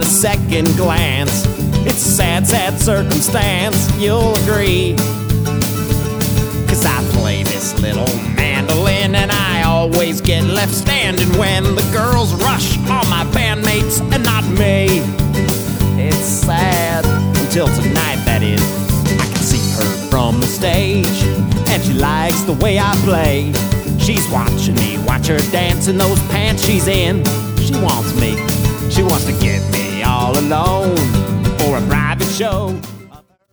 second glance. It's a sad, sad circumstance, you'll agree. 'Cause I play this little mandolin and I always get left standing when the girls rush all my bandmates and not me. It's sad, until tonight that is. I can see her from the stage and she likes the way I play. She's watching me watch her dance in those pants she's in. She wants me, she wants to get me all alone for a private show.